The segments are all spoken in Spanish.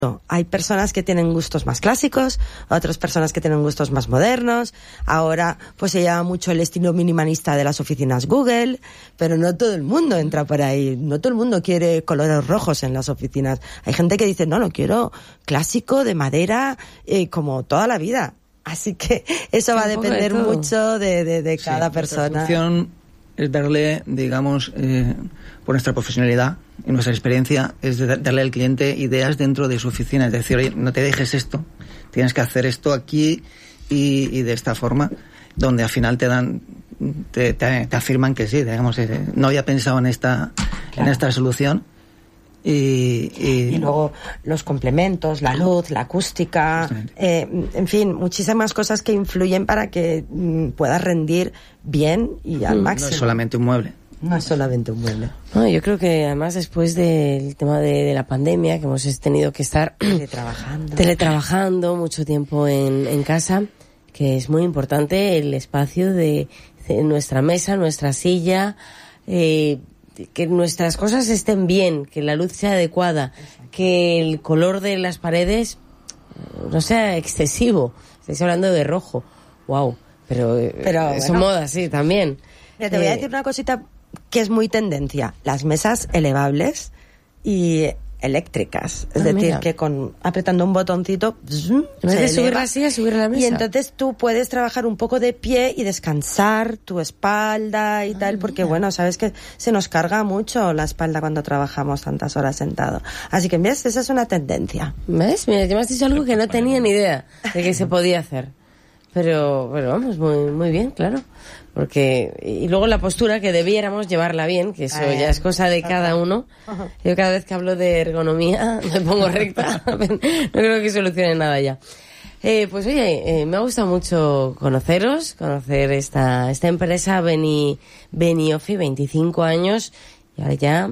Hay personas que tienen gustos más clásicos, otras personas que tienen gustos más modernos. Ahora pues se llama mucho el estilo minimalista de las oficinas Google, pero no todo el mundo entra por ahí. No todo el mundo quiere colores rojos en las oficinas. Hay gente que dice, no, quiero clásico, de madera, como toda la vida. Así que eso va a depender mucho de cada persona. La función es darle, digamos, por nuestra profesionalidad y nuestra experiencia, es darle al cliente ideas dentro de su oficina. Es decir, oye, no te dejes esto, tienes que hacer esto aquí y de esta forma, donde al final te afirman que sí, digamos, no había pensado en esta solución. Y luego los complementos, la luz, la acústica, en fin, muchísimas cosas que influyen para que puedas rendir bien y al máximo. No es solamente un mueble. No es solamente un mueble. No, yo creo que además después del tema de la pandemia, que hemos tenido que estar teletrabajando mucho tiempo en casa, que es muy importante el espacio de nuestra mesa, nuestra silla, que nuestras cosas estén bien, que la luz sea adecuada, que el color de las paredes no sea excesivo. Estáis hablando de rojo. Wow. Pero son modas, sí, también. Mira, te voy a decir una cosita que es muy tendencia. Las mesas elevables y eléctricas. Es decir, que apretando un botoncito en vez de subir la silla, subir la mesa. Y entonces tú puedes trabajar un poco de pie y descansar tu espalda y tal, porque bueno, sabes que se nos carga mucho la espalda cuando trabajamos tantas horas sentado. Así que, ¿ves? Esa es una tendencia. ¿Ves? Mira, ya me has dicho algo que no tenía ni idea de que se podía hacer. Pero vamos, muy bien, claro. Porque, y luego la postura, que debiéramos llevarla bien, que eso ya es cosa de cada uno. Yo cada vez que hablo de ergonomía me pongo recta. No creo que solucione nada ya. Pues oye, me ha gustado mucho conocer esta empresa, Beniofi, 25 años, y ahora ya,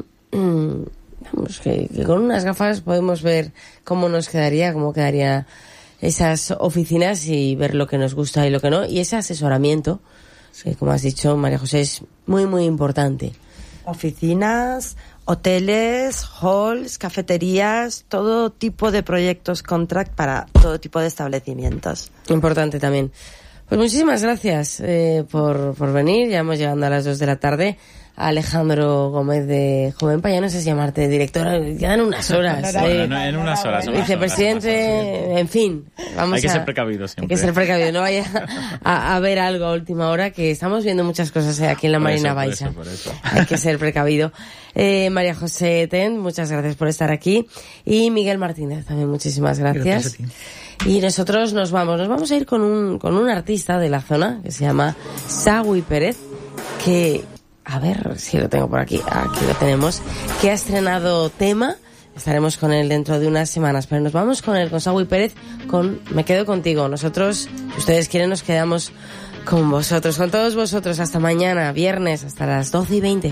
vamos, que con unas gafas podemos ver cómo quedaría esas oficinas y ver lo que nos gusta y lo que no, y ese asesoramiento, que como has dicho, María José, es muy, muy importante. Oficinas, hoteles, halls, cafeterías, todo tipo de proyectos contract para todo tipo de establecimientos. Importante también. Pues muchísimas gracias por venir. Ya hemos llegado a las 2 de la tarde. Alejandro Gómez de Jovenpa, ya no sé si llamarte directora, quedan unas horas. En unas horas. Vicepresidente, en fin. Hay que ser precavido siempre. Hay que ser precavido, no vaya a ver algo a última hora, que estamos viendo muchas cosas aquí en la Marina Baixa. Por eso. Hay que ser precavido. María José Ten, muchas gracias por estar aquí. Y Miguel Martínez, también muchísimas gracias. Y nosotros nos vamos a ir con un artista de la zona que se llama Sagui Pérez, que, a ver si lo tengo por aquí lo tenemos, que ha estrenado tema. Estaremos con él dentro de unas semanas, pero nos vamos con él, con Sagui Pérez, con Me Quedo Contigo. Nosotros, si ustedes quieren, nos quedamos con vosotros, con todos vosotros, hasta mañana, viernes, hasta las 12:20.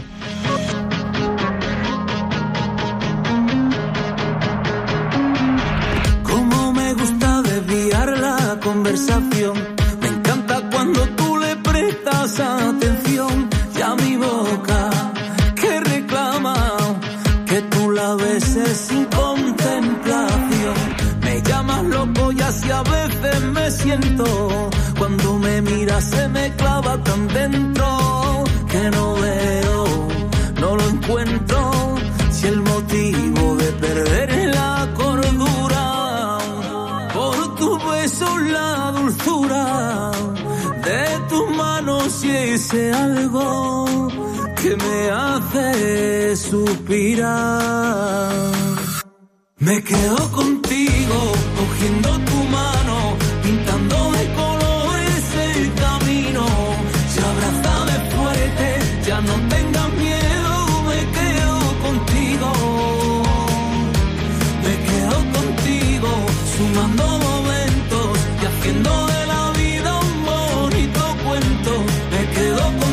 Cómo me gusta desviar la conversación, me encanta cuando tú le prestas atención. Ya mi boca que reclama que tú la beses sin contemplación. Me llamas loco y así a veces me siento. Cuando me miras se me clava tan dentro que no veo, no lo encuentro. Si el motivo de perder la cordura, por tus besos la dulzura de tus manos y ese algo que me hace suspirar. Me quedo contigo, cogiendo tu mano, pintando de colores el camino. Se abrázame fuerte, ya no tengas miedo, me quedo contigo. Me quedo contigo, sumando momentos y haciendo de la vida un bonito cuento. Me quedo contigo.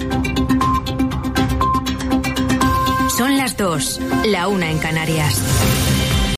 Son las 2, la 1 en Canarias.